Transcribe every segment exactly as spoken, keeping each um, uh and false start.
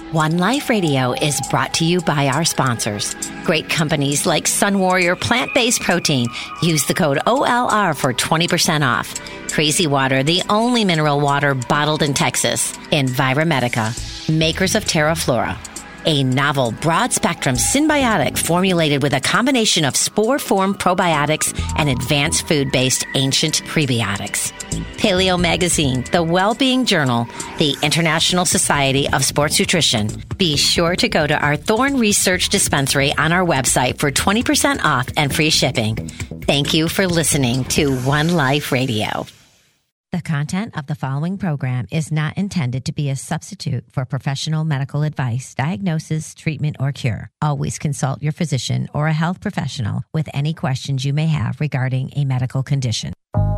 One Life Radio is brought to you by our sponsors. Great companies like Sun Warrior Plant-Based Protein. Use the code O L R for twenty percent off. Crazy Water, the only mineral water bottled in Texas. Enviromedica, makers of TerraFlora. A novel broad-spectrum symbiotic formulated with a combination of spore-form probiotics and advanced food-based ancient prebiotics. Paleo Magazine, the Wellbeing Journal, the International Society of Sports Nutrition. Be sure to go to our Thorne Research Dispensary on our website for twenty percent off and free shipping. Thank you for listening to One Life Radio. The content of the following program is not intended to be a substitute for professional medical advice, diagnosis, treatment, or cure. Always consult your physician or a health professional with any questions you may have regarding a medical condition.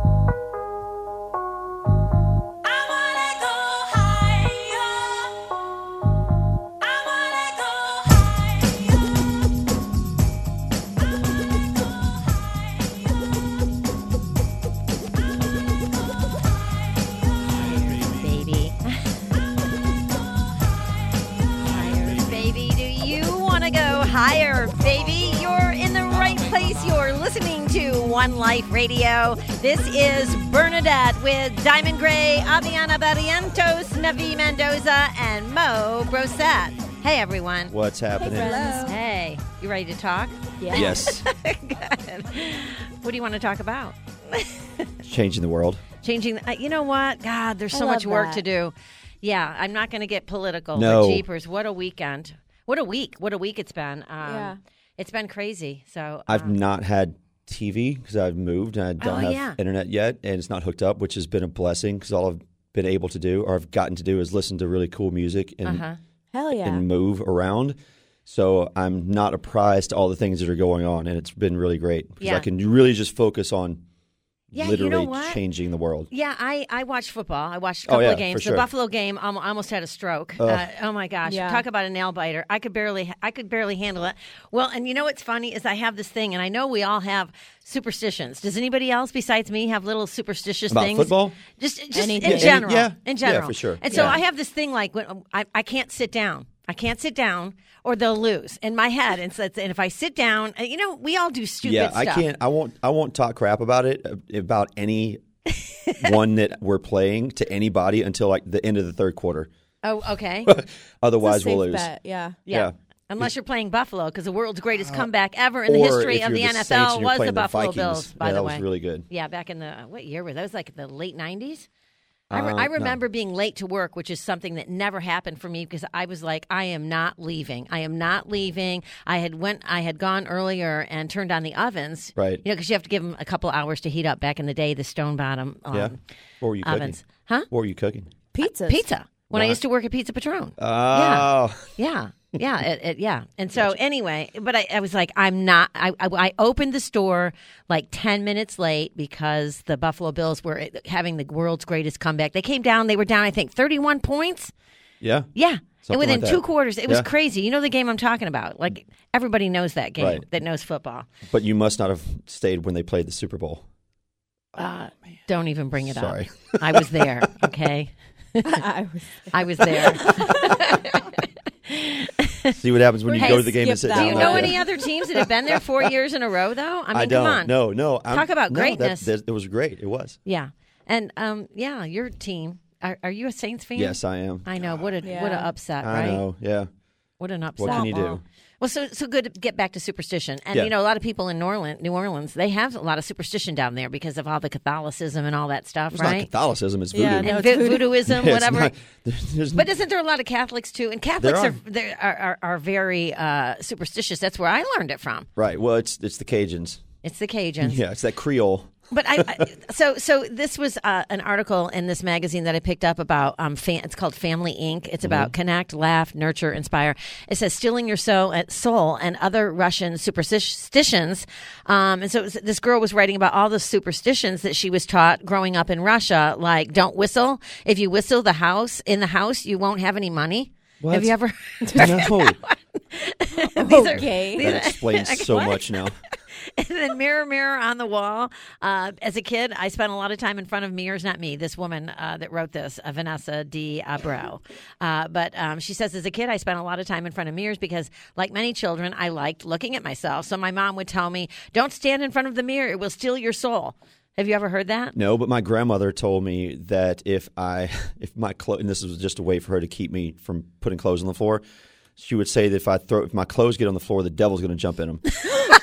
Higher, baby. You're in the right place. You're listening to One Life Radio. This is Bernadette with Diamond Gray, Aviana Barrientos, Navi Mendoza, and Mo Brosette. Hey, everyone. What's happening? Hey, hey, you ready to talk? Yeah. Yes. Good. What do you want to talk about? Changing the world. Changing. Uh, you know what? God, there's so much work that. to do. Yeah, I'm not going to get political. No. But jeepers, what a weekend. What a week. What a week it's been. Um, yeah. It's been crazy. So I've um, not had T V because I've moved and I don't Oh, have yeah. internet yet, and it's not hooked up, which has been a blessing because all I've been able to do or I've gotten to do is listen to really cool music and, Uh-huh. Hell yeah. and move around. So I'm not apprised to all the things that are going on, and it's been really great because Yeah. I can really just focus on Yeah, you literally know what? changing the world. Yeah, I, I watched football. I watched a Oh, couple yeah, of games. for The sure. Buffalo game, um, I almost had a stroke. Ugh. Uh, oh my gosh! Yeah. Talk about a nail biter. I could barely, I could barely handle it. Well, and you know what's funny is I have this thing, and I know we all have superstitions. Does anybody else besides me have little superstitious About things? football? Just, just Anything. in general. Yeah, in yeah, general. for sure. And so Yeah. I have this thing like when I, I can't sit down. I can't sit down, or they'll lose in my head. And so, it's, and if I sit down, you know, we all do stupid Yeah, stuff. I can't. I won't. I won't talk crap about it uh, about any one that we're playing to anybody until like the end of the third quarter. Oh, okay. Otherwise, It's a we'll safe lose. bet, yeah. Yeah. Yeah. Unless you're playing Buffalo, because the world's greatest comeback ever in the Or history if of you're the, the N F Saints L and you're was the playing the Buffalo Vikings. Bills, by Yeah, the that way. was really good. Yeah, back in the, what year was that? Was like the late nineties? I, re- Uh, I no. remember being late to work, which is something that never happened for me because I was like, I am not leaving. I am not leaving. I had went, I had gone earlier and turned on the ovens. Right. You know, because you have to give them a couple hours to heat up. Back in the day, the stone bottom um, Yeah. What were you ovens. cooking? Huh? What were you cooking? Pizzas. Pizza. When I Right. used to work at Pizza Patron. Oh, Yeah, yeah, it, it, yeah. And so anyway, but I, I was like, I'm not. I, I I opened the store like ten minutes late because the Buffalo Bills were having the world's greatest comeback. They came down. They were down, I think, thirty-one points. yeah. Yeah. And Something within like two that. quarters, it was Yeah. crazy. You know the game I'm talking about. Like everybody knows that game Right. that knows football. But you must not have stayed when they played the Super Bowl. Uh, don't even bring it Sorry. up. I was there. Okay. I was I was there. See what happens when you Hey, go to the game and skip sit that Do down. you one. know like any that. other teams that have been there four years in a row, though? I mean, I don't. come on. No, no. I'm- Talk about no, that- greatness. that- it was great. It was. Yeah. And um, yeah, your team. Are, are you a Saints fan? Yes, I am. I know. What a Yeah. what an upset, I right? know. Yeah. What an upset. What can you do? Well, so so good to get back to superstition. And Yeah. you know, a lot of people in New Orleans, New Orleans, they have a lot of superstition down there because of all the Catholicism and all that stuff, It's right? not Catholicism. It's voodoo. Yeah, and no, vo- it's voodoo. voodooism, Yeah, it's whatever. not- there's- there's- But isn't there a lot of Catholics too? And Catholics There are are. they are, are are very uh, superstitious. That's where I learned it from. right. Well, it's it's the Cajuns. It's the Cajuns. Yeah, it's that Creole. But I, I so so this was uh, an article in this magazine that I picked up about um fan, it's called Family Incorporated. It's about connect, laugh, nurture, inspire. It says stealing your soul, soul and other Russian superstitions. Um, and so it was, this girl was writing about all the superstitions that she was taught growing up in Russia, like don't whistle. If you whistle the house in the house, you won't have any money. What? Have you ever? No. These are- okay. these That are- explains Okay, so what? much now. And then mirror, mirror on the wall. Uh, as a kid, I spent a lot of time in front of mirrors. Not me, this woman uh, that wrote this, uh, Vanessa D. Abreu. Uh, but um, she says, as a kid, I spent a lot of time in front of mirrors because, like many children, I liked looking at myself. So my mom would tell me, don't stand in front of the mirror. It will steal your soul. Have you ever heard that? No, but my grandmother told me that if I, if my clothes, and this was just a way for her to keep me from putting clothes on the floor, she would say that if I throw, if my clothes get on the floor, the devil's going to jump in them. And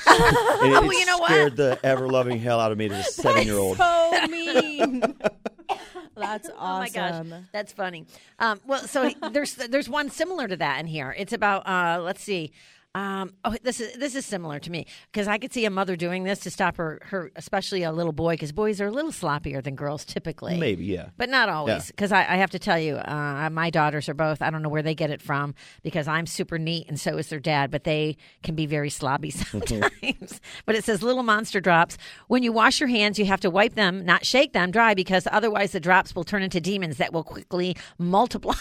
it, Oh, it you know what? scared the ever-loving hell out of me as a seven-year-old. So mean. That's awesome. Oh my gosh, that's funny. Um, well, so there's there's one similar to that in here. It's about uh, let's see. Um, oh, this is this is similar to me because I could see a mother doing this to stop her, her especially a little boy, because boys are a little sloppier than girls typically. Maybe, yeah. But not always, because I, I have to tell you, uh, my daughters are both, I don't know where they get it from, because I'm super neat and so is their dad, but they can be very slobby sometimes. But it says little monster drops. When you wash your hands, you have to wipe them, not shake them dry, because otherwise the drops will turn into demons that will quickly multiply.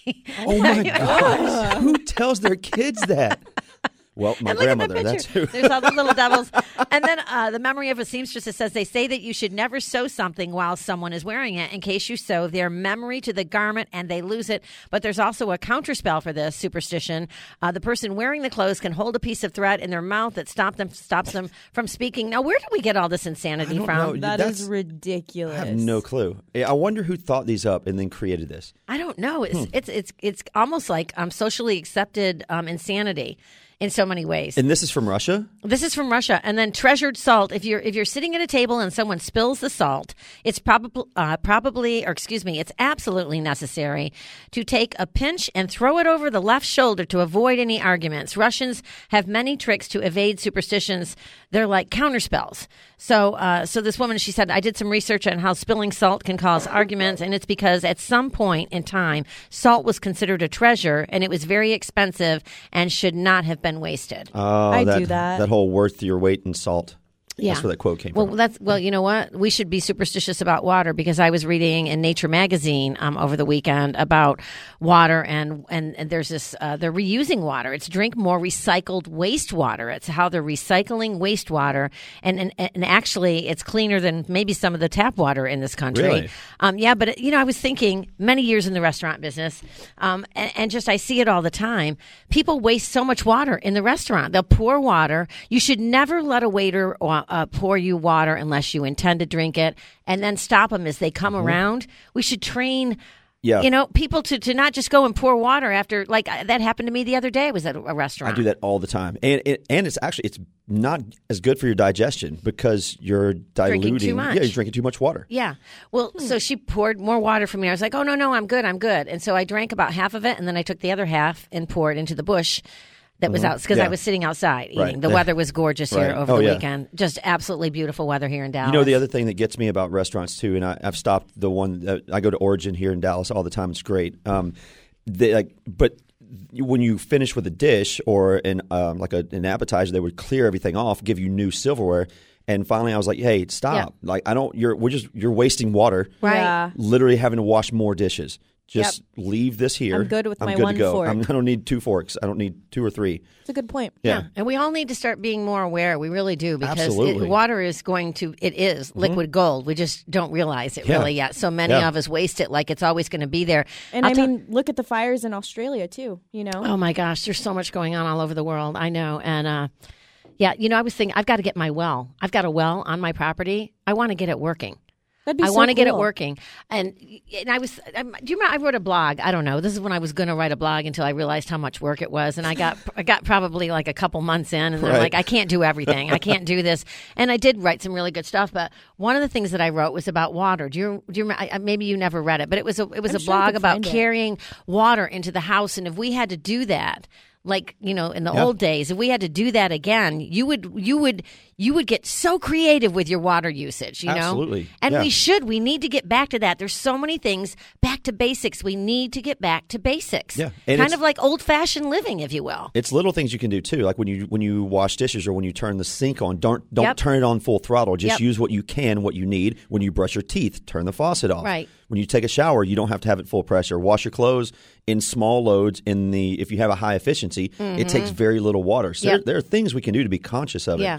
Oh my gosh. Who tells their kids that? Well, my And look at the grandmother, that's picture. who. There's all the little devils. And then uh, the memory of a seamstress, it says, they say that you should never sew something while someone is wearing it. In case you sew their memory to the garment and they lose it. But there's also a counterspell for this superstition. Uh, the person wearing the clothes can hold a piece of thread in their mouth that stop them, stops them from speaking. Now, where did we get all this insanity I don't from? know. That That's- is ridiculous. I have no clue. I wonder who thought these up and then created this. I don't know. It's Hmm. it's it's it's almost like um, socially accepted um, insanity in so many ways. And this is from Russia? This is from Russia. And then treasured salt. If you're if you're sitting at a table and someone spills the salt, it's probably uh, probably or excuse me, it's absolutely necessary to take a pinch and throw it over the left shoulder to avoid any arguments. Russians have many tricks to evade superstitions. They're like counterspells. So uh, so this woman, she said, I did some research on how spilling salt can cause arguments, and it's because at some point in time, salt was considered a treasure, and it was very expensive and should not have been wasted. Oh, I that, do that. That whole worth your weight in salt. Yeah. That's where that quote came Well, from. that's well. You know what? We should be superstitious about water, because I was reading in Nature magazine um, over the weekend about water, and and, and there's this. Uh, they're reusing water. It's drink more recycled wastewater. It's how they're recycling wastewater, and and, and actually, it's cleaner than maybe some of the tap water in this country. Really? Um, yeah, but you know, I was thinking many years in the restaurant business, um, and, and just I see it all the time. People waste so much water in the restaurant. They'll pour water. You should never let a waiter uh, pour you water unless you intend to drink it, and then stop them as they come around. We should train. Yeah. You know, people to, to not just go and pour water after, like uh, that happened to me the other day. I was at a, a restaurant. I do that all the time. And it, and it's actually, it's not as good for your digestion because you're diluting. Drinking too much. Yeah, you're drinking too much water. Yeah. Well, so she poured more water for me. I was like, oh, no, no, I'm good. I'm good. And so I drank about half of it, and then I took the other half and poured into the bush that was out, because Yeah. I was sitting outside eating. Right. The Yeah. weather was gorgeous here Right. over Oh, the yeah. weekend. Just absolutely beautiful weather here in Dallas. You know, the other thing that gets me about restaurants too, and I, I've stopped the one that I go to Origin here in Dallas all the time. It's great. Um, they, like, but when you finish with a dish or an um, like a, an appetizer, they would clear everything off, give you new silverware. And finally, I was like, "Hey, stop! Yeah. Like, I don't. You're we're just you're wasting water. Right. Yeah. Literally having to wash more dishes. Just leave this here. I'm good with I'm my good one to go. fork. I'm, I don't need two forks. I don't need two or three. It's a good point. Yeah. And we all need to start being more aware. We really do, because it, Absolutely. water is going to, it is liquid gold. We just don't realize it Yeah. really yet. So many Yeah. of us waste it like it's always going to be there. And I'll I tell- mean, look at the fires in Australia too. You know, Oh my gosh, there's so much going on all over the world. I know. And uh, yeah, you know, I was thinking, I've got to get my well. I've got a well on my property. I want to get it working. that'd be I so want to get it cool. working. And and I was, um, do you remember, I wrote a blog. I don't know. This is when I was going to write a blog until I realized how much work it was. And I got, I got probably like a couple months in, and then I'm Right. like, I can't do everything. I can't do this. And I did write some really good stuff. But one of the things that I wrote was about water. Do you, do you remember? I, maybe you never read it, but it was a, it was I'm a sure I blog could about find it. carrying water into the house. And if we had to do that, like, you know, in the Yeah. old days, if we had to do that again, you would, you would, you would get so creative with your water usage, you know? Absolutely. And Yeah. we should. We need to get back to that. There's so many things back to basics. We need to get back to basics. Yeah. And Kind it's- of like old-fashioned living, if you will. It's little things you can do too, like when you when you wash dishes or when you turn the sink on. Don't don't Yep. turn it on full throttle. Just Yep. use what you can, what you need. When you brush your teeth, turn the faucet off. Right. When you take a shower, you don't have to have it full pressure. Wash your clothes in small loads. In the if you have a high efficiency, it takes very little water. So Mm-hmm. Yep. there, there are things we can do to be conscious of Yeah. it.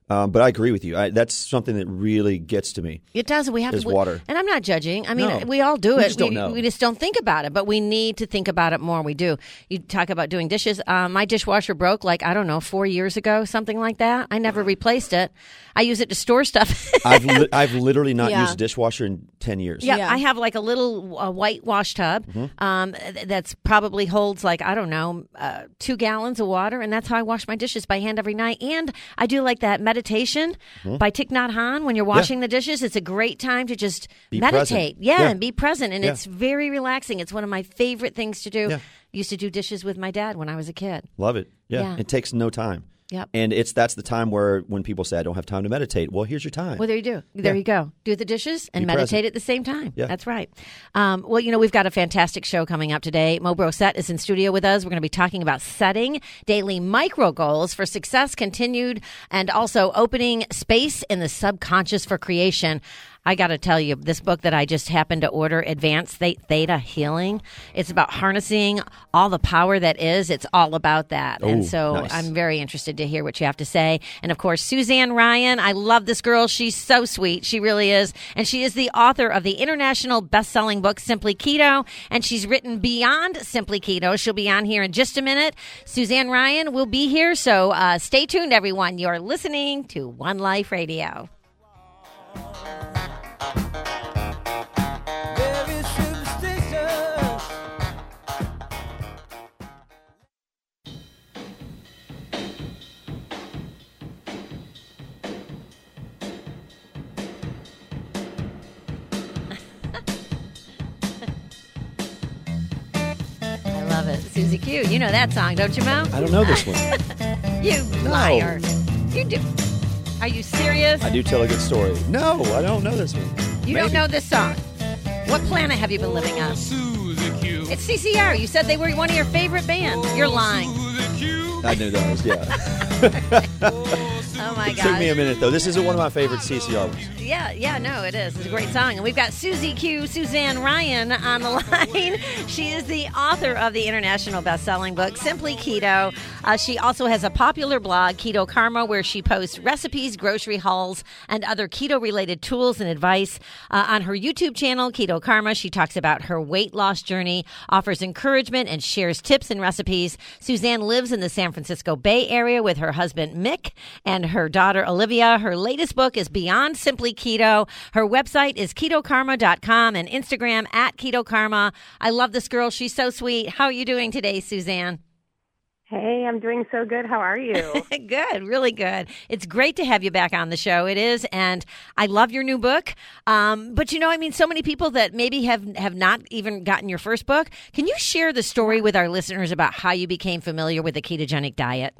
Um, but I agree with you. I, that's something that really gets to me. It does. We have is to. water. And I'm not judging. I mean, No. we all do We it. just don't we, know. we just don't think about it. But we need to think about it more. We do. You talk about doing dishes. Um, my dishwasher broke like, I don't know, four years ago, something like that. I never replaced it. I use it to store stuff. I've li- I've literally not Yeah. used a dishwasher in ten years. Yeah, Yeah. I have like a little uh, white wash tub Mm-hmm. um, th- that's probably holds like, I don't know, uh, two gallons of water. And that's how I wash my dishes by hand every night. And I do like that meditation by Thich Nhat Hanh. When you're washing the dishes, it's a great time to just Be meditate. present. Yeah, Yeah. and be present. And Yeah. it's very relaxing. It's one of my favorite things to do. Yeah. Used to do dishes with my dad when I was a kid. Love it. Yeah. Yeah. It takes no time. Yep. And it's that's the time where when people say I don't have time to meditate. Well, here's your time. Well, there you do. There Yeah. you go. Do the dishes and Be meditate present. at the same time. Yeah. That's right. Um, well, you know, we've got a fantastic show coming up today. Mo Brosette is in studio with us. We're going to be talking about setting daily micro goals for success continued and also opening space in the subconscious for creation. I got to tell you, this book that I just happened to order, Advanced Theta Healing, it's about harnessing all the power that is. It's all about that. and Ooh, so nice. I'm very interested to hear what you have to say. And of course, Suzanne Ryan, I love this girl. She's so sweet. She really is. And she is the author of the international best-selling book, Simply Keto. And she's written Beyond Simply Keto. She'll be on here in just a minute. Suzanne Ryan will be here. So uh, stay tuned, everyone. You're listening to One Life Radio. Very superstitious. I love it. Susie Q. You know that song, don't you, Mo? I don't know this one. You liar. You do. Are you serious? I do tell a good story. No, I don't know this one. You Maybe. don't know this song. What planet have you been living on? Susie Q. It's C C R. You said they were one of your favorite bands. You're lying. Susie Q. I knew those, yeah. Oh my It took me a gosh. minute, though. This isn't one of my favorite C C R ones. Yeah, yeah, no, it is. It's a great song. And we've got Susie Q, Suzanne Ryan on the line. She is the author of the international best-selling book, Simply Keto. Uh, she also has a popular blog, Keto Karma, where she posts recipes, grocery hauls, and other keto-related tools and advice. Uh, on her YouTube channel, Keto Karma, she talks about her weight loss journey, offers encouragement, and shares tips and recipes. Suzanne lives in the San Francisco Bay Area with her husband, Mick, and her daughter, Olivia. Her latest book is Beyond Simply Keto. Her website is keto karma dot com and Instagram at Keto Karma. I love this girl. She's so sweet. How are you doing today, Suzanne? Hey, I'm doing so good. How are you? Good, really good. It's great to have you back on the show. It is, and I love your new book. Um, but you know, I mean, so many people that maybe have have not even gotten your first book. Can you share the story with our listeners about how you became familiar with the ketogenic diet?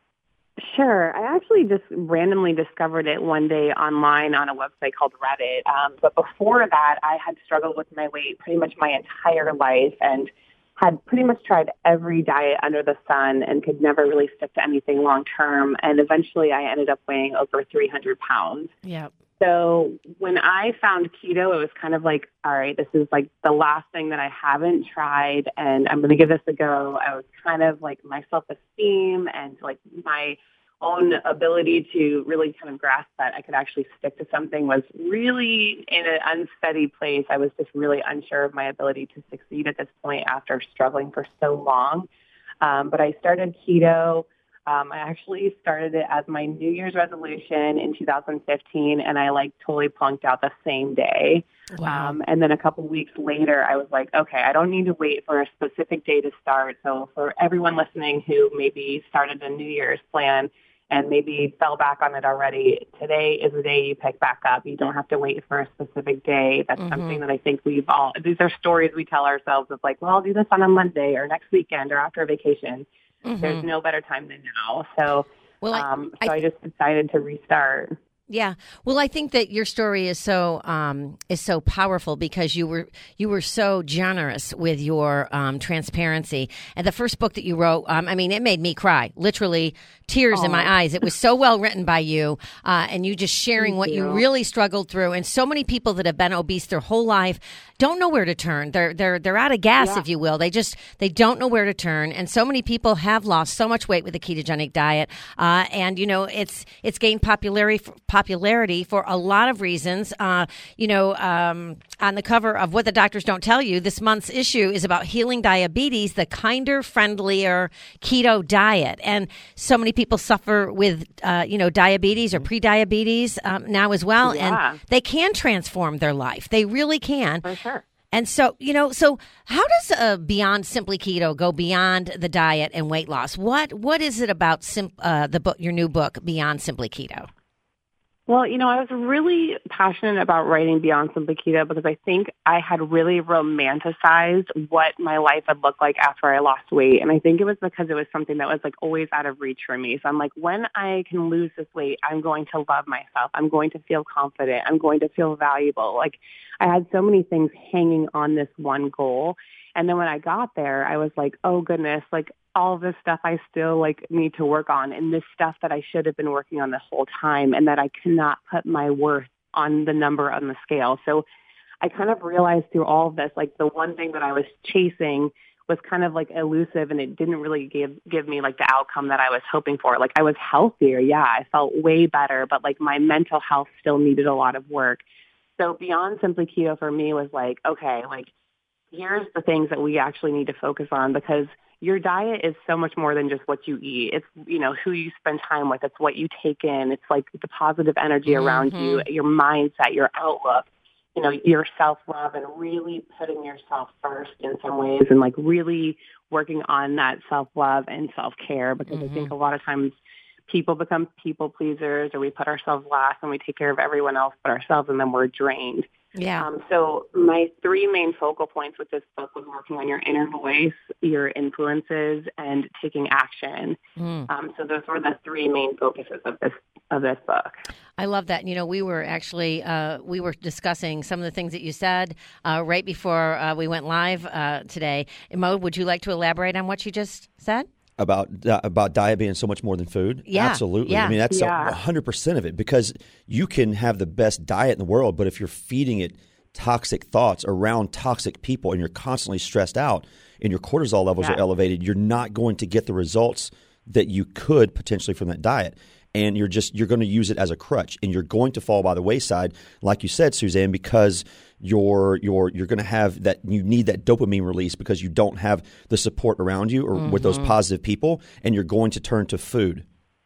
Sure. I actually just randomly discovered it one day online on a website called Reddit. Um, but before that, I had struggled with my weight pretty much my entire life and had pretty much tried every diet under the sun and could never really stick to anything long term. And eventually I ended up weighing over three hundred pounds. Yeah. So when I found keto, it was kind of like, all right, this is like the last thing that I haven't tried, and I'm going to give this a go. I was kind of like my self-esteem and like my own ability to really kind of grasp that I could actually stick to something was really in an unsteady place. I was just really unsure of my ability to succeed at this point after struggling for so long. Um, but I started keto. Um, I actually started it as my New Year's resolution in two thousand fifteen, and I like totally plunked out the same day. Wow. Um, and then a couple weeks later, I was like, okay, I don't need to wait for a specific day to start. So for everyone listening who maybe started a New Year's plan and maybe fell back on it already, today is the day you pick back up. You don't have to wait for a specific day. That's Mhm. something that I think we've all, these are stories we tell ourselves of like, well, I'll do this on a Monday or next weekend or after a vacation. Mhm. There's no better time than now. So, Well, I- um, I- so I, just decided to restart. Yeah. Well, I think that your story is so um, is so powerful because you were you were so generous with your um, transparency. And the first book that you wrote, um, I mean, it made me cry, literally tears in my eyes. It was so well written by you, uh, and you just sharing Thank what you. you. really struggled through. And so many people that have been obese their whole life don't know where to turn. They're they're they're out of gas, Yeah. if you will. They just they don't know where to turn. And so many people have lost so much weight with the ketogenic diet, uh, and you know it's it's gained popularity. popularity for a lot of reasons. Uh, you know, um, on the cover of What the Doctors Don't Tell You, this month's issue is about healing diabetes, the kinder, friendlier keto diet. And so many people suffer with, uh, you know, diabetes or pre-diabetes um, now as well. Yeah. And they can transform their life. They really can. For sure. And so, you know, so how does uh, Beyond Simply Keto go beyond the diet and weight loss? What What is it about sim- uh, the book, your new book, Beyond Simply Keto? Well, you know, I was really passionate about writing Beyond Simply Keto because I think I had really romanticized what my life would look like after I lost weight. And I think it was because it was something that was like always out of reach for me. So I'm like, when I can lose this weight, I'm going to love myself. I'm going to feel confident. I'm going to feel valuable. Like I had so many things hanging on this one goal. And then when I got there, I was like, oh goodness, like all this stuff I still like need to work on, and this stuff that I should have been working on this whole time, and that I cannot put my worth on the number on the scale. So I kind of realized through all of this, like the one thing that I was chasing was kind of like elusive, and it didn't really give give me like the outcome that I was hoping for. Like I was healthier, yeah, I felt way better, but like my mental health still needed a lot of work. So Beyond Simply Keto for me was like, okay, like here's the things that we actually need to focus on, because your diet is so much more than just what you eat. It's, you know, who you spend time with. It's what you take in. It's like the positive energy around Mm-hmm. you, your mindset, your outlook, you know, your self-love, and really putting yourself first in some ways, and like really working on that self-love and self-care, because Mm-hmm. I think a lot of times people become people pleasers, or we put ourselves last and we take care of everyone else but ourselves, and then we're drained. Yeah. Um, so my three main focal points with this book was working on your inner voice, your influences, and taking action. Mm. Um, so those were the three main focuses of this of this book. I love that. You know, we were actually uh, we were discussing some of the things that you said uh, right before uh, we went live uh, today. Mo, would you like to elaborate on what you just said? About uh, about diet being so much more than food? Yeah, Absolutely. yeah. I mean, that's Yeah. one hundred percent of it, because you can have the best diet in the world, but if you're feeding it toxic thoughts around toxic people and you're constantly stressed out and your cortisol levels Yeah. are elevated, you're not going to get the results that you could potentially from that diet. And you're just you're going to use it as a crutch, and you're going to fall by the wayside, like you said, Suzanne, because you're you're you're going to have that you need that dopamine release because you don't have the support around you or Mm-hmm. with those positive people, and you're going to turn to food.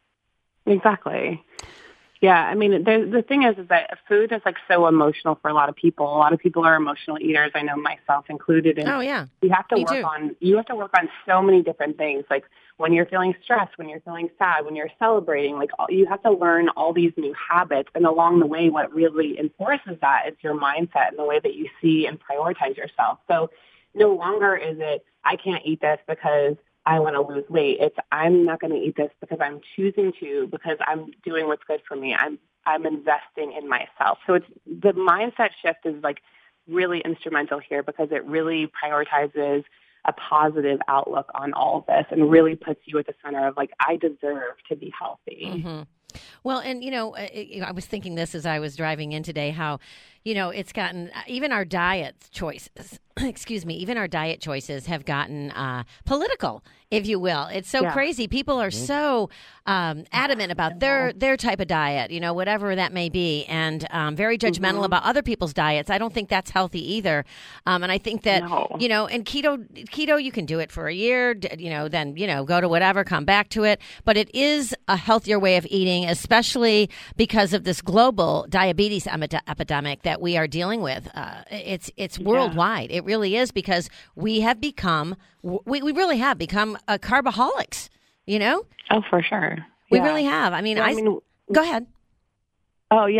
Exactly. Yeah, I mean, the, the thing is, is that food is like so emotional for a lot of people. A lot of people are emotional eaters. I know myself included. And Oh, yeah. you have to Me work too. on you have to work on so many different things. Like when you're feeling stressed, when you're feeling sad, when you're celebrating, like all, you have to learn all these new habits. And along the way, what really enforces that is your mindset and the way that you see and prioritize yourself. So no longer is it, I can't eat this because I want to lose weight. It's I'm not going to eat this because I'm choosing to, because I'm doing what's good for me. I'm I'm investing in myself. So it's the mindset shift is like really instrumental here, because it really prioritizes a positive outlook on all of this and really puts you at the center of like, I deserve to be healthy. Mm-hmm. Well, and, you know, uh, you know, I was thinking this as I was driving in today, how, you know, it's gotten, even our diet choices, excuse me, even our diet choices have gotten uh, political, if you will. It's so Yeah. crazy. People are so um, adamant about their, their type of diet, you know, whatever that may be, and um, very judgmental Mm-hmm. about other people's diets. I don't think that's healthy either. Um, and I think that, No. you know, and keto, keto, you can do it for a year, d- you know, then, you know, go to whatever, come back to it. But it is a healthier way of eating, especially because of this global diabetes em- epidemic that we are dealing with. Uh, it's it's worldwide. It really is, because we have become, we, we really have become uh, carboholics, you know? Oh, for sure. We Yeah. really have. I mean, Well, I, I mean, go ahead. Oh, yeah. I was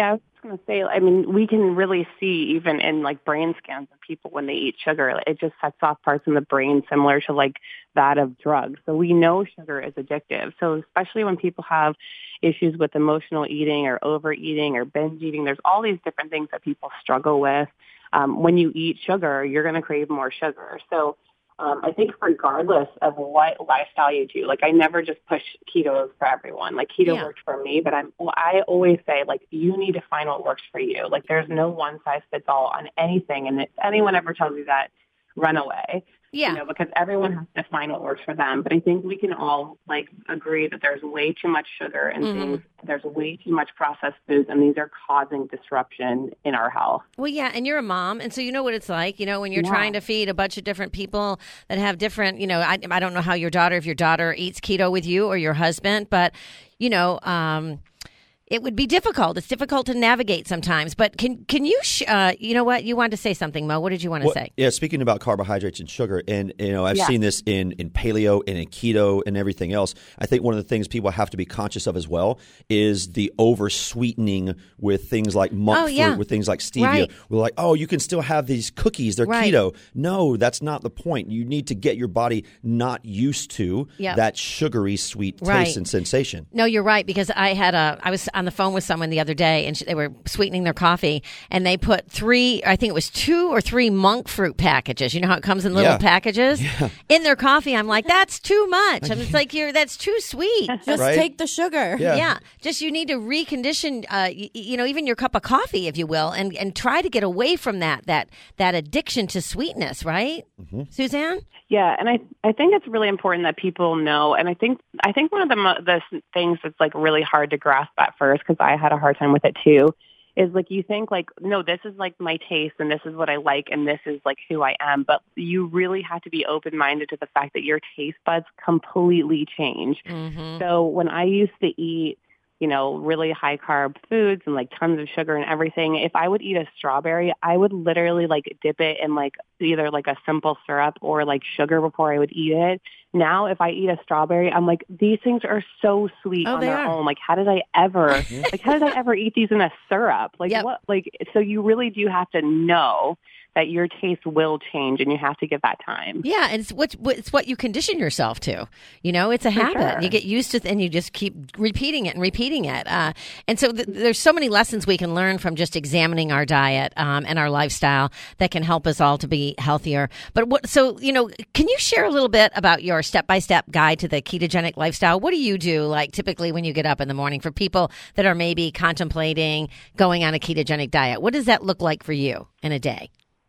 going to say, I mean, we can really see even in like brain scans of people when they eat sugar, it just sets off parts in the brain similar to like that of drugs. So we know sugar is addictive. So especially when people have issues with emotional eating or overeating or binge eating, there's all these different things that people struggle with. Um, when you eat sugar, you're going to crave more sugar. So Um, I think regardless of what lifestyle you do, like I never just push keto for everyone. Like keto Yeah. worked for me, but I'm, well, I always say like you need to find what works for you. Like there's no one size fits all on anything. And if anyone ever tells you that, run away. Yeah. You know, because everyone has to find what works for them. But I think we can all like agree that there's way too much sugar and Mhm. things. There's way too much processed foods, and these are causing disruption in our health. Well, yeah, and you're a mom, and so you know what it's like, you know, when you're Yeah. trying to feed a bunch of different people that have different, you know, I, I don't know how your daughter, if your daughter eats keto with you or your husband, but, you know, um, it would be difficult. It's difficult to navigate sometimes. But can can you, sh- uh, you know what, you wanted to say something, Mo. What did you want to Well, say? yeah, speaking about carbohydrates and sugar, and you know, I've Yeah. seen this in, in paleo and in keto and everything else. I think one of the things people have to be conscious of as well is the over sweetening with things like monk Oh, fruit, yeah. with things like stevia. Right. We're like, oh, you can still have these cookies; they're Right. keto. No, that's not the point. You need to get your body not used to Yep. that sugary sweet Right. taste and sensation. No, you're right, because I had a I was on the phone with someone the other day, and she, they were sweetening their coffee, and they put three, I think it was two or three monk fruit packages. You know how it comes in little Yeah. packages in their coffee. I'm like, that's too much. I'm just like, you're that's too sweet. Just Right? take the sugar. Yeah. Yeah, just you need to recondition, uh, y- you know, even your cup of coffee, if you will, and, and try to get away from that that that addiction to sweetness, right, Suzanne? Yeah, and I I think it's really important that people know, and I think I think one of the mo- the s- things that's like really hard to grasp at first, because I had a hard time with it too, is like you think like, no, this is like my taste and this is what I like and this is like who I am, but you really have to be open minded to the fact that your taste buds completely change. Mm-hmm. So when I used to eat, you know, really high carb foods and like tons of sugar and everything, if I would eat a strawberry, I would literally like dip it in like either like a simple syrup or like sugar before I would eat it. Now, if I eat a strawberry, I'm like, these things are so sweet Oh, on they their are. own. Like, how did I ever, like, how did I ever eat these in a syrup? Like, Yep. what, like, so you really do have to know that your taste will change and you have to give that time. Yeah, and it's what it's what you condition yourself to. You know, it's a habit. sure. You get used to it, and you just keep repeating it and repeating it. Uh, and so th- there's so many lessons we can learn from just examining our diet um, and our lifestyle that can help us all to be healthier. But what? So you know, can you share a little bit about your step by step guide to the ketogenic lifestyle? What do you do, like typically when you get up in the morning, for people that are maybe contemplating going on a ketogenic diet? What does that look like for you in a day?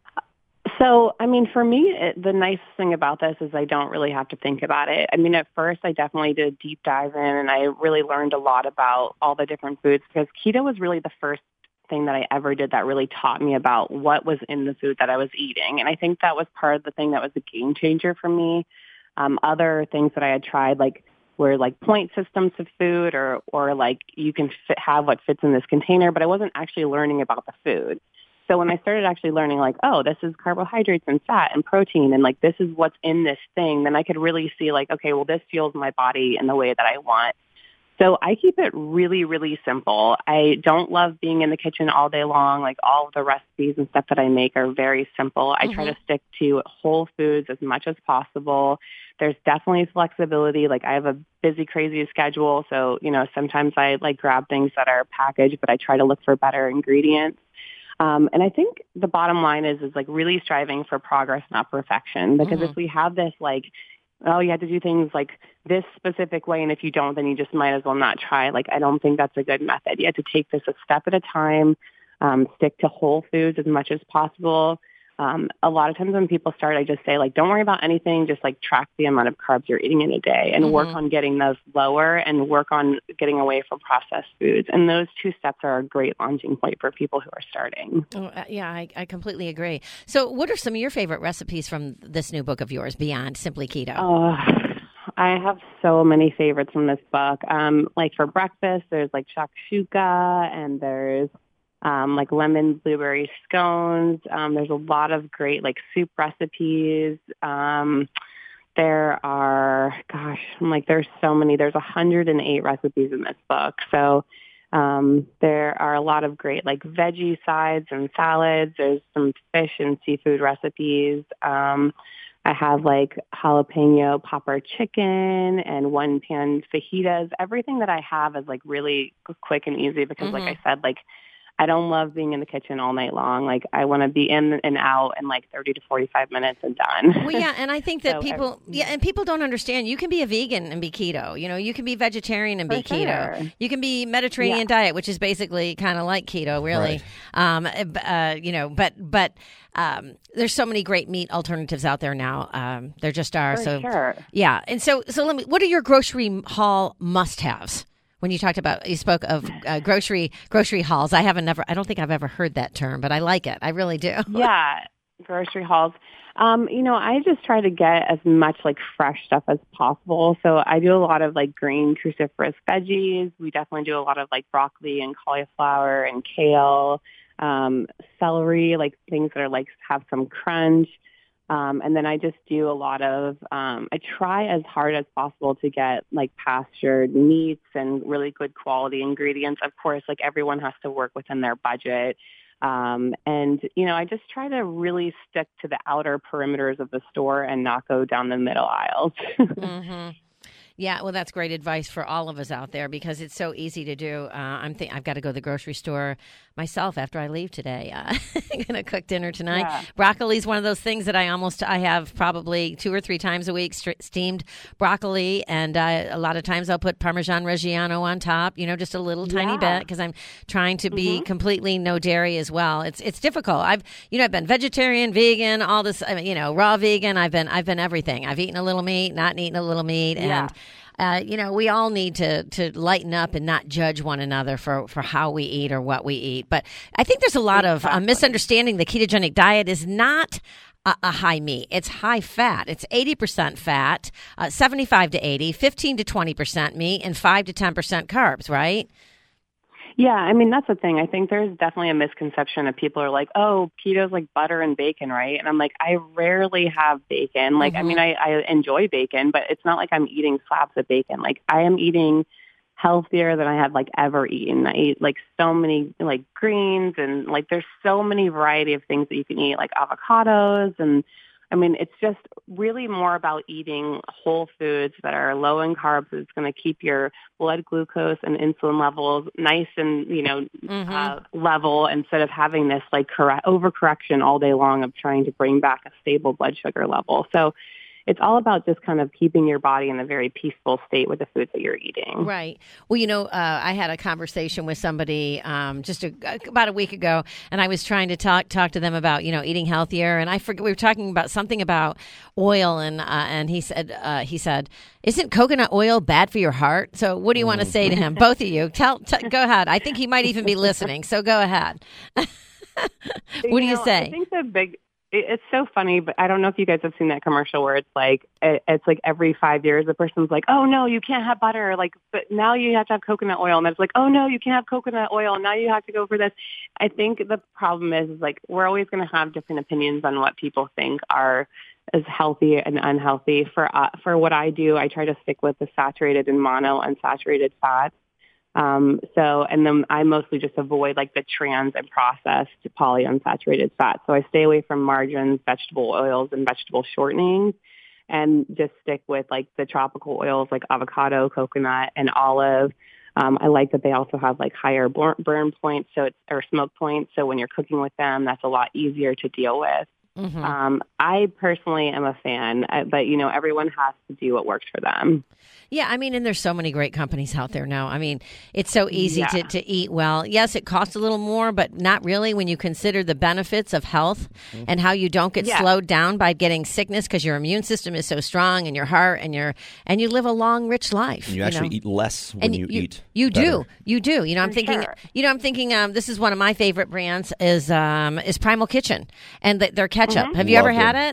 So, I mean, for me, it, the nice thing about this is I don't really have to think about it. I mean, at first, I definitely did a deep dive in, and I really learned a lot about all the different foods, because keto was really the first thing that I ever did that really taught me about what was in the food that I was eating. And I think that was part of the thing that was a game changer for me. Um, other things that I had tried, like, were like point systems of food, or, or like you can fit, have what fits in this container, but I wasn't actually learning about the food. So when I started actually learning, like, oh, this is carbohydrates and fat and protein, and like this is what's in this thing, then I could really see like, okay, well, this fuels my body in the way that I want. So I keep it really, really simple. I don't love being in the kitchen all day long. Like all of the recipes and stuff that I make are very simple. I try to stick to whole foods as much as possible. There's definitely flexibility. Like I have a busy, crazy schedule. So, you know, sometimes I like grab things that are packaged, but I try to look for better ingredients. Um, and I think the bottom line is, is like really striving for progress, not perfection. Because Mhm. if we have this, like, oh, you have to do things like this specific way, and if you don't, then you just might as well not try. Like, I don't think that's a good method. You have to take this a step at a time, um, stick to whole foods as much as possible. Um, a lot of times when people start, I just say, like, don't worry about anything. Just, like, track the amount of carbs you're eating in a day and work Mhm. on getting those lower and work on getting away from processed foods. And those two steps are a great launching point for people who are starting. Oh, uh, yeah, I, I completely agree. So what are some of your favorite recipes from this new book of yours, Beyond Simply Keto? Oh, I have so many favorites from this book. Um, like for breakfast, there's like shakshuka, and there's um, like lemon blueberry scones. Um, there's a lot of great like soup recipes. Um, there are, gosh, I'm like, there's so many. There's one hundred eight recipes in this book. So Um, there are a lot of great like veggie sides and salads. There's some fish and seafood recipes. Um, I have like jalapeno popper chicken and one pan fajitas. Everything that I have is like really quick and easy because Mm-hmm. like I said, like I don't love being in the kitchen all night long. Like I want to be in and out in like thirty to forty-five minutes and done. Well, yeah, and I think that So, people, yeah, and people don't understand. You can be a vegan and be keto. You know, you can be vegetarian and be For keto. sure. You can be Mediterranean Yeah. diet, which is basically kind of like keto, really. Um, uh, you know, but but um, there's so many great meat alternatives out there now. Um, there just are. For so sure. yeah, and so so let me. What are your grocery haul must-haves? When you talked about, you spoke of uh, grocery grocery hauls. I haven't never. I don't think I've ever heard that term, but I like it. I really do. Yeah, grocery hauls. Um, you know, I just try to get as much like fresh stuff as possible. So I do a lot of like green cruciferous veggies. We definitely do a lot of like broccoli and cauliflower and kale, um, celery, like things that are like have some crunch. Um, and then I just do a lot of, um, I try as hard as possible to get like pastured meats and really good quality ingredients. Of course, like everyone has to work within their budget. Um, and, you know, I just try to really stick to the outer perimeters of the store and not go down the middle aisles. Mm-hmm. Yeah, well, that's great advice for all of us out there because it's so easy to do. Uh, I'm think I've got to go to the grocery store myself after I leave today. Uh, I'm going to cook dinner tonight. Yeah. Broccoli is one of those things that I almost I have probably two or three times a week st- steamed broccoli, and uh, a lot of times I'll put Parmesan Reggiano on top. You know, just a little tiny Yeah. bit because I'm trying to be completely no dairy as well. It's it's difficult. I've you know I've been vegetarian, vegan, all this. I mean, you know, raw vegan. I've been I've been everything. I've eaten a little meat, not eaten a little meat, and. Yeah. Uh, you know, we all need to to lighten up and not judge one another for, for how we eat or what we eat. But I think there's a lot of uh, misunderstanding. The ketogenic diet is not a, a high meat. It's high fat. It's eighty percent fat, uh, seventy-five to eighty, fifteen to twenty percent meat, and five to ten percent carbs, right? Yeah, I mean, that's the thing. I think there's definitely a misconception of people are like, oh, keto's like butter and bacon, right? And I'm like, I rarely have bacon. Like, I mean, I, I enjoy bacon, but it's not like I'm eating slabs of bacon. Like, I am eating healthier than I have like ever eaten. I eat like so many like greens and like there's so many variety of things that you can eat, like avocados and I mean, it's just really more about eating whole foods that are low in carbs. It's going to keep your blood glucose and insulin levels nice and, you know, Mm-hmm. uh, level instead of having this like correct, overcorrection all day long of trying to bring back a stable blood sugar level. So it's all about just kind of keeping your body in a very peaceful state with the foods that you're eating. Right. Well, you know, uh, I had a conversation with somebody um, just a, about a week ago, and I was trying to talk talk to them about, you know, eating healthier. And I forget we were talking about something about oil, and uh, and he said uh, he said, "Isn't coconut oil bad for your heart?" So, what do you want to say to him? Both of you, tell, t- go ahead. I think he might even be listening. So, go ahead. What do you know, say? I think the big. It's so funny, but I don't know if you guys have seen that commercial where it's like, it's like every five years, the person's like, oh no, you can't have butter. Like, but now you have to have coconut oil. And it's like, oh no, you can't have coconut oil. Now you have to go for this. I think the problem is, is like, we're always going to have different opinions on what people think are is healthy and unhealthy. For, uh, for what I do, I try to stick with the saturated and monounsaturated fats. Um, so, and then I mostly just avoid like the trans and processed polyunsaturated fats. So I stay away from margarines, vegetable oils, and vegetable shortenings, and just stick with like the tropical oils like avocado, coconut, and olive. Um, I like that they also have like higher burn points, so it's or smoke points. So when you're cooking with them, that's a lot easier to deal with. Mm-hmm. Um, I personally am a fan, but you know, everyone has to do what works for them. Yeah, I mean, and there's so many great companies out there now. I mean, it's so easy Yeah. to, to eat well. Yes, it costs a little more, but not really when you consider the benefits of health mm-hmm. and how you don't get Yeah. slowed down by getting sickness because your immune system is so strong and your heart and your and you live a long, rich life. And you actually know? eat less when And you, you, eat. You better. do, you do. You know, I'm For thinking. sure. You know, I'm thinking. Um, this is one of my favorite brands is um, is Primal Kitchen, and th- their ketchup. Mm-hmm. Have you ever Love had them. it?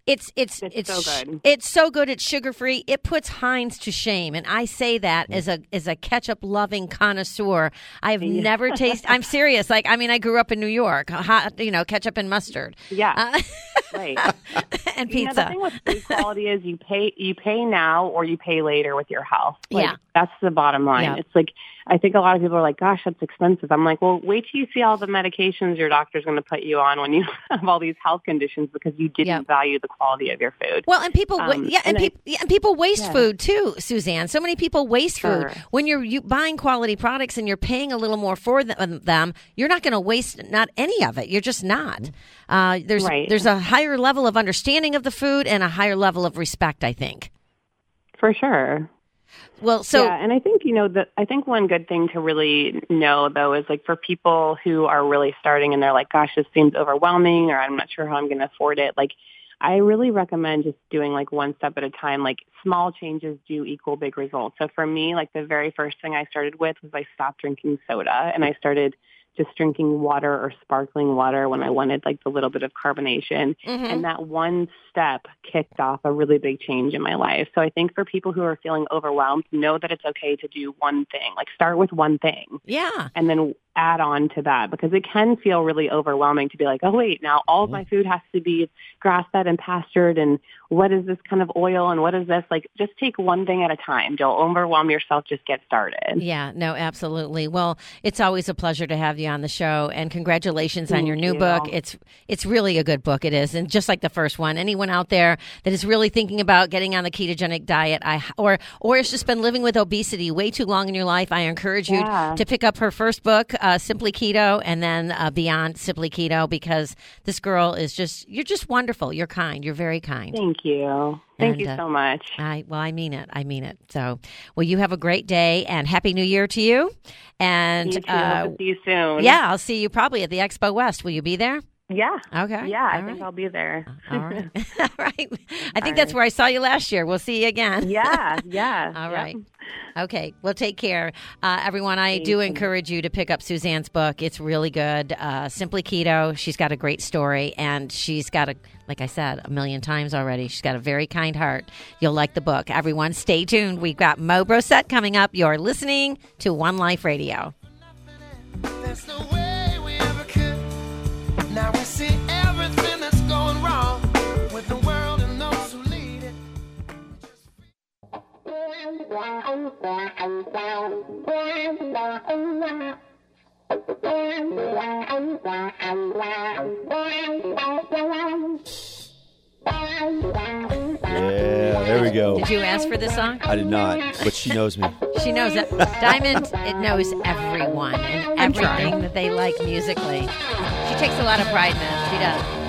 It's it's It's it's so good. It's so good. It's sugar free. It puts Heinz to shame, and I say that as a as a ketchup loving connoisseur. I've never tasted. I'm serious. Like I mean, I grew up in New York. Hot, you know, ketchup and mustard. Yeah, Uh, right. and You know, pizza. the thing with food quality is you pay you pay now or you pay later with your health. Like, Yeah. that's the bottom line. Yeah. It's like I think a lot of people are like, "Gosh, that's expensive." I'm like, "Well, wait till you see all the medications your doctor's going to put you on when you have all these health conditions because you didn't Yeah. value the quality of your food." Well, and people, wa- Um, yeah, and, and I- people, yeah, and people waste Yeah. food too, Suzanne. So many people waste Sure. food. When you're you, buying quality products and you're paying a little more for them, them you're not going to waste not any of it. You're just not. Uh, there's Right. there's a higher level of understanding of the food and a higher level of respect, I think. For sure. Well, so yeah, and I think you know that I think one good thing to really know though is like for people who are really starting and they're like, "Gosh, this seems overwhelming," or "I'm not sure how I'm going to afford it." Like, I really recommend just doing like one step at a time. Like small changes do equal big results. So for me, like the very first thing I started with was I stopped drinking soda and I started just drinking water or sparkling water when I wanted like the little bit of carbonation. Mhm. And that one step kicked off a really big change in my life. So I think for people who are feeling overwhelmed, know that it's okay to do one thing. Like start with one thing yeah, and then add on to that because it can feel really overwhelming to be like, oh, wait, now all of my food has to be grass-fed and pastured and what is this kind of oil and what is this? Like just take one thing at a time. Don't overwhelm yourself. Just get started. yeah, no, absolutely. Well, it's always a pleasure to have you on the show, and congratulations on Thank your new you. book. It's it's really a good book. It is, and just like the first one, anyone out there that is really thinking about getting on the ketogenic diet, I or or has just been living with obesity way too long in your life, I encourage you Yeah. to pick up her first book, uh, Simply Keto, and then uh, Beyond Simply Keto, because this girl is just you're just wonderful. You're kind. You're very kind. Thank you. Thank And, you uh, so much. I well, I mean it. I mean it. So, well, you have a great day and happy New Year to you. And You too. uh, Hope to see you soon. yeah, I'll see you probably at the Expo West. Will you be there? Yeah. Okay. Yeah, I All think right. I'll be there. All right. All right. I think that's where I saw you last year. We'll see you again. Yeah, yeah. All Yep. right. Okay. Well, take care. Uh, everyone, I do encourage you to pick up Suzanne's book. It's really good. Uh, Simply Keto. She's got a great story, and she's got a, like I said, a million times already, she's got a very kind heart. You'll like the book. Everyone, stay tuned. We've got Mo Brosette coming up. You're listening to One Life Radio. There's no way we ever could. Now we see everything that's going wrong with the world and those who lead it. Yeah, there we go. Did you ask for this song? I did not, but she knows me. She knows it. Diamond, it knows everyone and everything that they like musically. She takes a lot of pride in it. She does.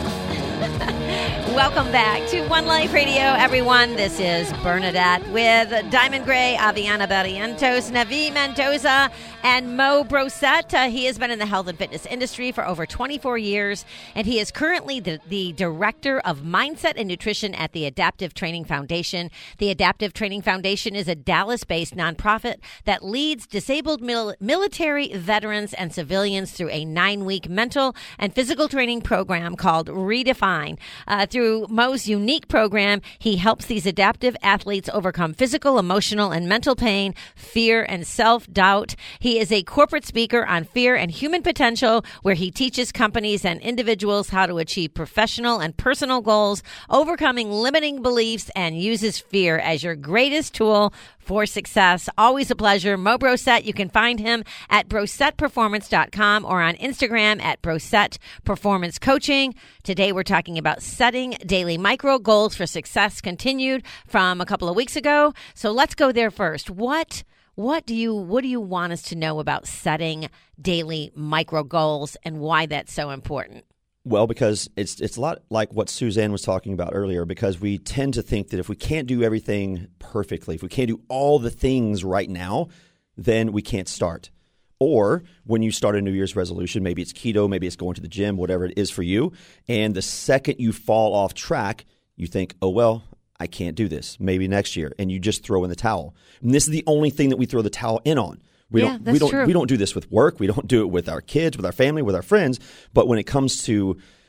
Welcome back to One Life Radio, everyone. This is Bernadette with Diamond Gray, Aviana Barrientos, Navi Mendoza, and Mo Brosette. Uh, he has been in the health and fitness industry for over twenty-four years, and he is currently the, the Director of Mindset and Nutrition at the Adaptive Training Foundation. The Adaptive Training Foundation is a Dallas-based nonprofit that leads disabled mil- military veterans and civilians through a nine-week mental and physical training program called Redefine. Uh, through Mo's unique program, he helps these adaptive athletes overcome physical, emotional, and mental pain, fear, and self-doubt. He is a corporate speaker on fear and human potential, where he teaches companies and individuals how to achieve professional and personal goals, overcoming limiting beliefs, and uses fear as your greatest tool for success. Always a pleasure. Mo Brosette, you can find him at brosette performance dot com or on Instagram at Brosette Performance Coaching. Today we're talking about setting daily micro goals for success, continued from a couple of weeks ago. So let's go there first. What what do you what do you want us to know about setting daily micro goals and why that's so important? Well, because it's it's a lot like what Suzanne was talking about earlier, because we tend to think that if we can't do everything perfectly, if we can't do all the things right now, then we can't start. Or when you start a New Year's resolution, maybe it's keto, maybe it's going to the gym, whatever it is for you, and the second you fall off track, you think, oh, well, I can't do this, maybe next year, and you just throw in the towel. And this is the only thing that we throw the towel in on. We Yeah, don't that's we don't true. we don't do this with work, we don't do it with our kids, with our family, with our friends, but when it comes to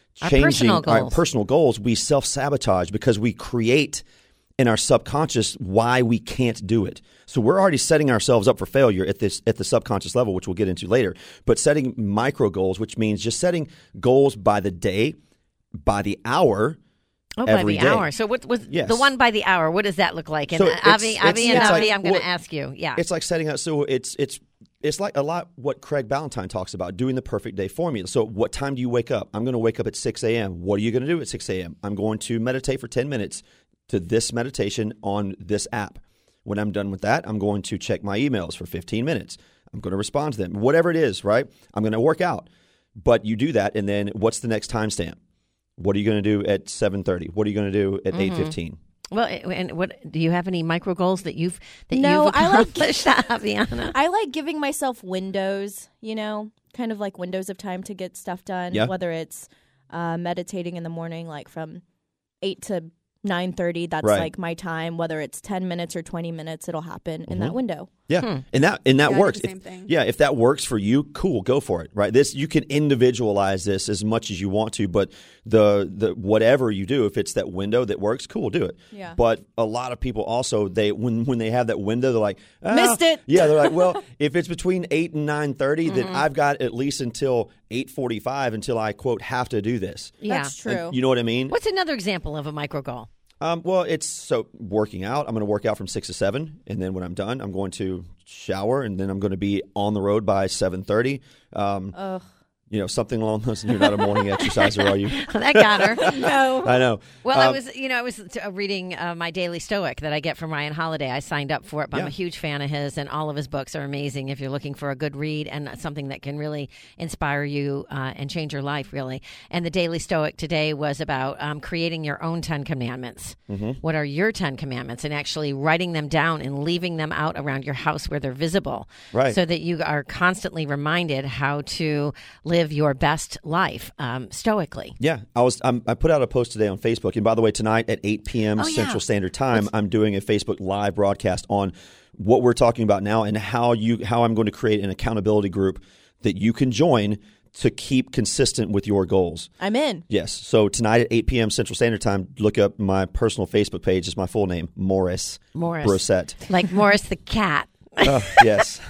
Our changing personal our goals. personal goals, we self-sabotage because we create in our subconscious why we can't do it. So we're already setting ourselves up for failure at this at the subconscious level, which we'll get into later. But setting micro goals, which means just setting goals by the day, by the hour, Oh, by every the day. hour. So what was Yes. the one by the hour? What does that look like? And So uh, it's- Avi, it's- Avi, and it's Avi, like- I'm going to well, ask you. Yeah. It's like setting up. So it's it's it's like a lot what Craig Ballantyne talks about, doing the perfect day formula. So what time do you wake up? I'm going to wake up at six a.m. What are you going to do at six a.m.? I'm going to meditate for ten minutes to this meditation on this app. When I'm done with that, I'm going to check my emails for fifteen minutes. I'm going to respond to them. Whatever it is, right? I'm going to work out. But you do that, and then what's the next timestamp? What are you going to do at seven thirty? What are you going to do at eight fifteen? Well, and what do you have any micro goals that you've that No, you've I like- accomplished, Aviana? I like giving myself windows, you know, kind of like windows of time to get stuff done. Yeah. Whether it's uh, meditating in the morning, like from eight to nine thirty. That's Right. like my time. Whether it's ten minutes or twenty minutes, it'll happen in that window. Yeah, and that and that Yeah, I do works. the same If- thing. Yeah, if that works for you, cool, go for it. Right? This you can individualize this as much as you want to, but the the whatever you do, if it's that window that works, cool, do it. Yeah. But a lot of people also they when when they have that window, they're like, ah. Missed it. Yeah, they're like, well, if it's between eight and nine thirty, then Mm-hmm. I've got at least until eight forty five until I quote have to do this. Yeah. That's true. You know what I mean? What's another example of a micro goal? Um, well, it's so working out. I'm going to work out from six to seven, and then when I'm done, I'm going to shower, and then I'm going to be on the road by seven thirty. Um, Ugh. you know, something along those. You're not a morning exerciser, are you? That got her. No. I know. Well, I Um, was, you know, I was t- uh, reading uh, my daily Stoic that I get from Ryan Holiday. I signed up for it, but I'm Yeah. a huge fan of his, and all of his books are amazing if you're looking for a good read and something that can really inspire you uh, and change your life, really. And the daily Stoic today was about um, creating your own Ten Commandments. Mm-hmm. What are your Ten Commandments? And actually writing them down and leaving them out around your house where they're visible, Right. so that you are constantly reminded how to live your best life um, stoically. Yeah, I was. Um, I put out a post today on Facebook, and by the way, tonight at eight p.m. Oh, yeah. Central Standard Time, I'm doing a Facebook Live broadcast on what we're talking about now and how you how I'm going to create an accountability group that you can join to keep consistent with your goals. I'm in. Yes. So tonight at eight p.m. Central Standard Time, look up my personal Facebook page. It's my full name, Morris Morris. Brosette. Like Morris the cat. Oh, yes.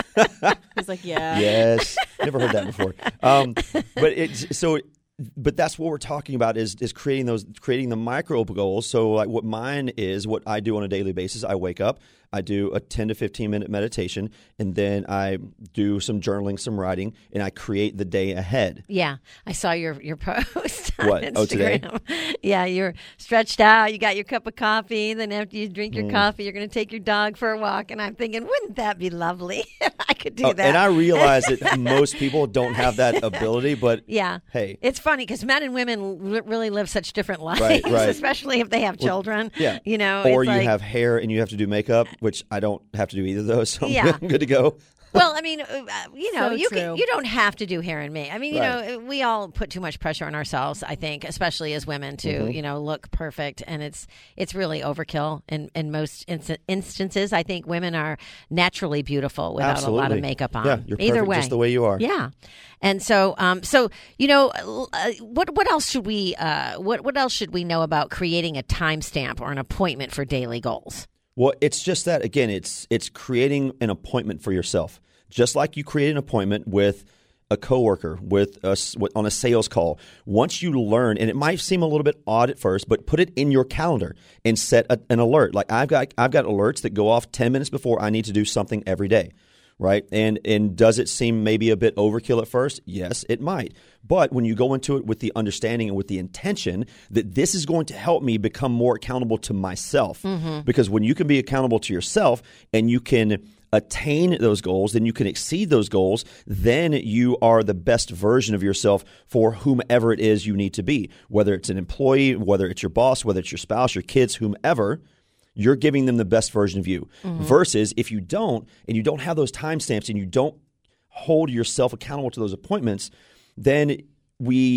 He's like, yeah. Yes, never heard that before. Um, but it's so, but that's what we're talking about is is creating those creating the micro goals. So like what mine is, what I do on a daily basis. I wake up, I do a ten to fifteen minute meditation, and then I do some journaling, some writing, and I create the day ahead. Yeah, I saw your your post on What? Oh, today? Instagram. Yeah, you're stretched out. You got your cup of coffee. Then after you drink Mm. your coffee, you're going to take your dog for a walk. And I'm thinking, wouldn't that be lovely? I could do Oh, that. and I realize that most people don't have that ability, but yeah. hey, It's funny because men and women li- really live such different lives, Right, right. especially if they have children. yeah, You know, or it's you like- have hair and you have to do makeup, which I don't have to do either of those. So I'm Yeah. good, I'm good to go. Well, I mean, uh, you know, So you true. can, you don't have to do hair and makeup. I mean, you Right. know, we all put too much pressure on ourselves. I think, especially as women, to Mm-hmm. you know look perfect, and it's it's really overkill in in most inst- instances. I think women are naturally beautiful without a lot Absolutely. of makeup on. Yeah, you're Either perfect way, just the way you are. Yeah, and so um so you know uh, what what else should we uh what what else should we know about creating a timestamp or an appointment for daily goals? Well, it's just that again, it's it's creating an appointment for yourself. Just like you create an appointment with a coworker, with us on a sales call. Once you learn, and it might seem a little bit odd at first, but put it in your calendar and set a, an alert. Like I've got I've got alerts that go off ten minutes before I need to do something every day. Right. And and does it seem maybe a bit overkill at first? Yes, it might. But when you go into it with the understanding and with the intention that this is going to help me become more accountable to myself, because when you can be accountable to yourself and you can attain those goals, then you can exceed those goals, then you are the best version of yourself for whomever it is you need to be, whether it's an employee, whether it's your boss, whether it's your spouse, your kids, whomever. You're giving them the best version of you. Versus if you don't, and you don't have those timestamps, and you don't hold yourself accountable to those appointments, then we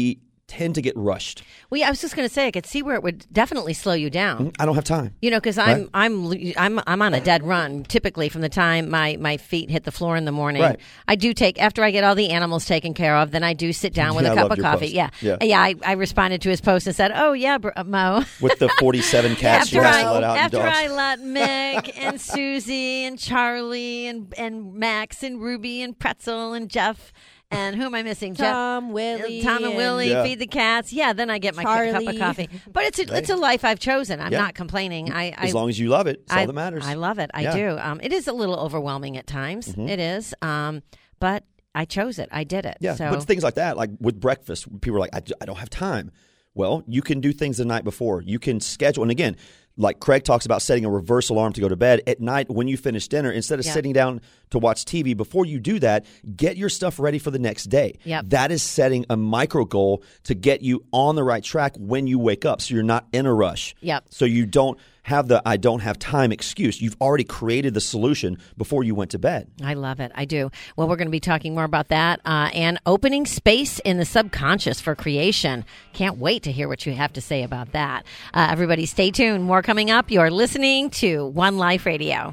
tend to get rushed. Well, yeah, I was just going to say, I could see where it would definitely slow you down. I don't have time. You know, because I'm, Right. I'm, I'm, I'm on a dead run. Typically, from the time my, my feet hit the floor in the morning, Right. I do take after I get all the animals taken care of. Then I do sit down with Yeah, a I cup loved of your coffee. post. Yeah, Yeah. yeah. I, I responded to his post and said, "Oh yeah, br- Mo." With the forty-seven cats you after have I to let out and after dogs. I let Mick and Susie and Charlie and and Max and Ruby and Pretzel and Jeff. And who am I missing? Tom, Jeff, Willie, Tom and and- Willie Yeah. feed the cats. Yeah, then I get my cu- cup Charlie. of coffee. But it's a, it's a life I've chosen. I'm Yeah. not complaining. I, I As long as you love it, it's I, all that matters. I love it. I Yeah. do. Um, it is a little overwhelming at times. Mhm. It is. Um, but I chose it. I did it. Yeah, So but things like that, like with breakfast, people are like, I, I don't have time. Well, you can do things the night before. You can schedule. And again, like Craig talks about setting a reverse alarm to go to bed at night when you finish dinner, instead of Yeah. sitting down to watch T V, before you do that, get your stuff ready for the next day. Yep. That is setting a micro goal to get you on the right track when you wake up, so you're not in a rush. Yep. So you don't have the I don't have time excuse. You've already created the solution before you went to bed. I love it. I do. Well, we're going to be talking more about that uh, and opening space in the subconscious for creation. Can't wait to hear what you have to say about that. Uh, everybody, stay tuned. More coming up. You're listening to One Life Radio.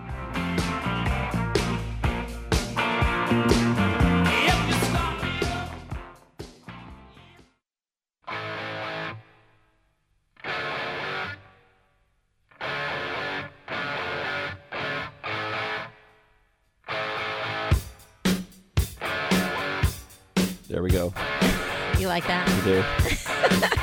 There we go. You like that? We do.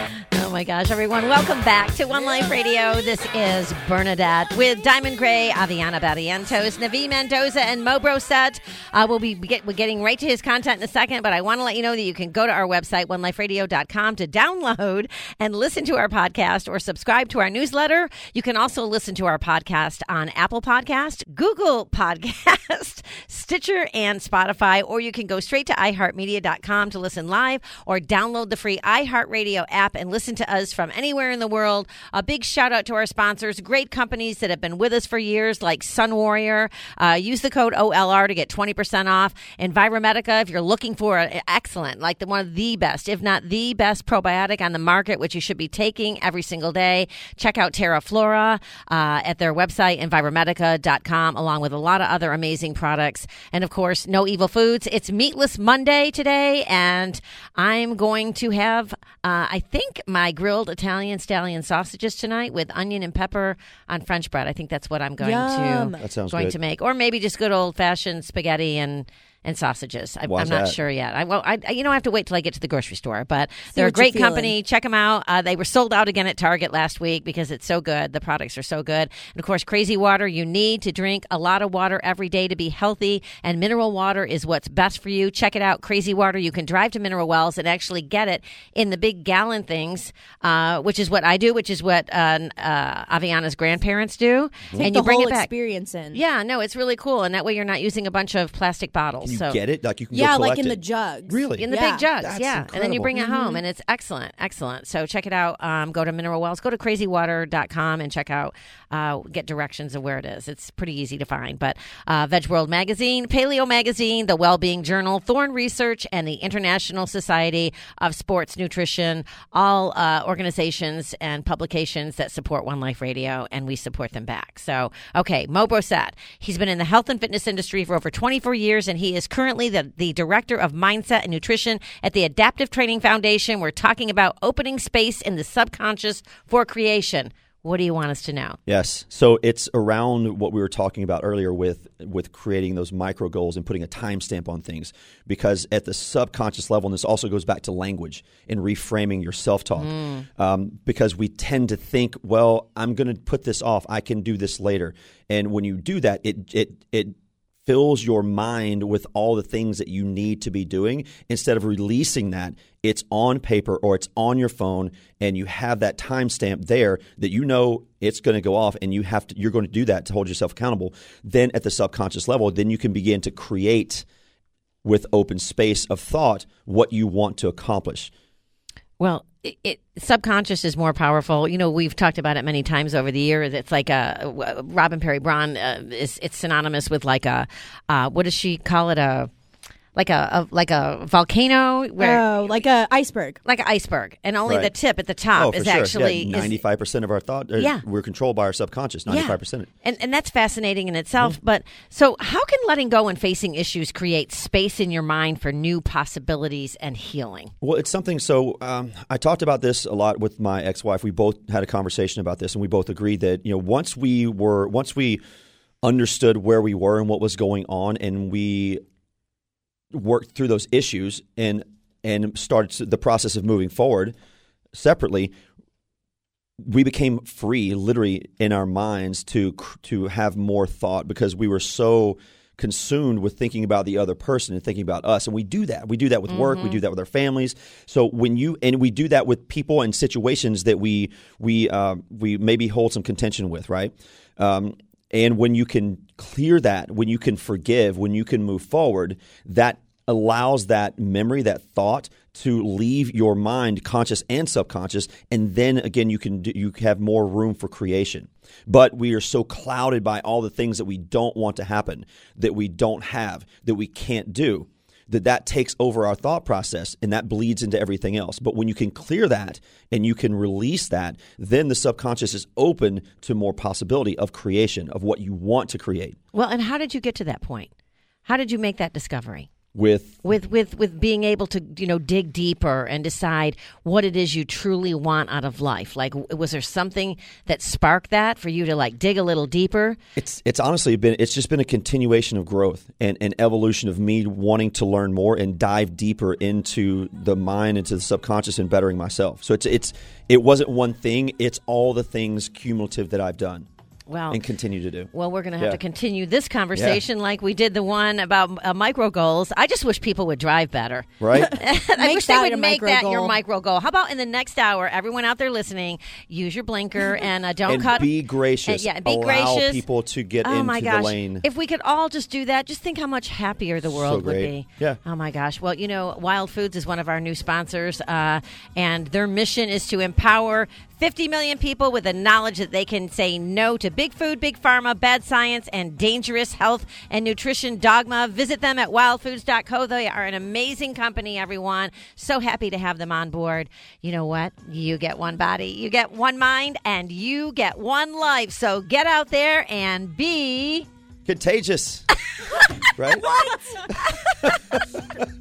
Oh my gosh, everyone. Welcome back to One Life Radio. This is Bernadette with Diamond Gray, Aviana Barrientos, Navi Mendoza, and Mo Brosette. Uh, we'll be get, we're getting right to his content in a second, but I want to let you know that you can go to our website, one life radio dot com, to download and listen to our podcast or subscribe to our newsletter. You can also listen to our podcast on Apple Podcast, Google Podcast, Stitcher, and Spotify, or you can go straight to i heart media dot com to listen live or download the free iHeartRadio app and listen to us from anywhere in the world. A big shout out to our sponsors, great companies that have been with us for years, like Sun Warrior. Uh, use the code O L R to get twenty percent off. Enviromedica, if you're looking for an excellent, like the one of the best, if not the best probiotic on the market, which you should be taking every single day, check out Terra Flora uh, at their website, enviromedica dot com, along with a lot of other amazing products. And of course, No Evil Foods. It's Meatless Monday today, and I'm going to have, uh, I think, my grilled Italian stallion sausages tonight with onion and pepper on French bread. I think that's what I'm going Yum. to That sounds going good. to make, or maybe just good old fashioned spaghetti and. And sausages. I, Why's I'm not that? sure yet. I well, I you know I have to wait till I get to the grocery store. But they're a what you're great feeling. company. Check them out. Uh, they were sold out again at Target last week because it's so good. The products are so good. And of course, Crazy Water. You need to drink a lot of water every day to be healthy. And mineral water is what's best for you. Check it out, Crazy Water. You can drive to Mineral Wells and actually get it in the big gallon things, uh, which is what I do, which is what uh, uh, Aviana's grandparents do. Take and the you bring whole it back. experience in. Yeah, no, it's really cool, and that way you're not using a bunch of plastic bottles. Can you so. get it? Like you can Yeah, go like collect in the it. jugs. Really? In the Yeah. big jugs, That's yeah. And then you incredible. bring it Mm-hmm. home, and it's excellent, excellent. So check it out. Um, go to Mineral Wells. Go to crazy water dot com and check out, uh, get directions of where it is. It's pretty easy to find. But uh, Veg World Magazine, Paleo Magazine, the Wellbeing Journal, Thorn Research, and the International Society of Sports Nutrition, all uh, organizations and publications that support One Life Radio, and we support them back. So, okay, Mo Brosette. He's been in the health and fitness industry for over twenty-four years, and he is currently the, the Director of Mindset and Nutrition at the Adaptive Training Foundation. We're talking about opening space in the subconscious for creation. What do you want us to know? Yes. So it's around what we were talking about earlier with with creating those micro goals and putting a timestamp on things. Because at the subconscious level, and this also goes back to language and reframing your self-talk. Mm. Um, because we tend to think, well, I'm going to put this off. I can do this later. And when you do that, it it it fills your mind with all the things that you need to be doing. Instead of releasing that, it's on paper or it's on your phone, and you have that timestamp there that you know it's going to go off, and you have to, you're going to do that to hold yourself accountable. Then at the subconscious level, then you can begin to create with open space of thought what you want to accomplish. Well, it, it subconscious is more powerful. You know, we've talked about it many times over the years. It's like a Robin Perry Braun uh, is it's synonymous with like a uh, what does she call it a like a, a like a volcano, where Oh, like a iceberg. like an iceberg, and only Right. the tip at the top Oh, for is sure. actually yeah, is- ninety-five percent of our thought. Or Yeah. we're controlled by our subconscious. Ninety-five percent. And and that's fascinating in itself. But so, how can letting go and facing issues create space in your mind for new possibilities and healing? Well, it's something. So um, I talked about this a lot with my ex-wife. We both had a conversation about this, and we both agreed that you know once we were once we understood where we were and what was going on, and we worked through those issues and and started the process of moving forward separately, we became free, literally, in our minds to to have more thought because we were so consumed with thinking about the other person and thinking about us. And we do that. We do that with Mm-hmm. work. We do that with our families. So when you and we do that with people and situations that we we uh, we maybe hold some contention with, right? Um, and when you can clear that, when you can forgive, when you can move forward, that allows that memory, that thought, to leave your mind, conscious and subconscious, and then again you can do, you have more room for creation. But we are so clouded by all the things that we don't want to happen, that we don't have, that we can't do, that that takes over our thought process, and that bleeds into everything else. But when you can clear that and you can release that, then the subconscious is open to more possibility of creation, of what you want to create. Well, and how did you get to that point? How did you make that discovery? With With with with being able to, you know, dig deeper and decide what it is you truly want out of life. Like, w- was there something that sparked that for you to like dig a little deeper? It's it's honestly been it's just been a continuation of growth and, and evolution of me wanting to learn more and dive deeper into the mind, into the subconscious, and bettering myself. So it's it's it wasn't one thing; it's all the things cumulative that I've done Well, and continue to do. Well, we're going to have Yeah. to continue this conversation like we did the one about uh, micro goals. I just wish people would drive better. Right? I Make wish that they a would make micro that goal. your micro goal. How about in the next hour, everyone out there listening, use your blinker and uh, don't and cut. be gracious. and, yeah, be Allow gracious. people to get oh into my the gosh. lane. If we could all just do that, just think how much happier the world would great. be. Yeah. Oh my gosh. Well, you know, Wild Foods is one of our new sponsors, uh, and their mission is to empower fifty million people with the knowledge that they can say no to big food, big pharma, bad science, and dangerous health and nutrition dogma. Visit them at wild foods dot co. They are an amazing company, everyone. So happy to have them on board. You know what? You get one body, you get one mind, and you get one life. So get out there and be Contagious. Right?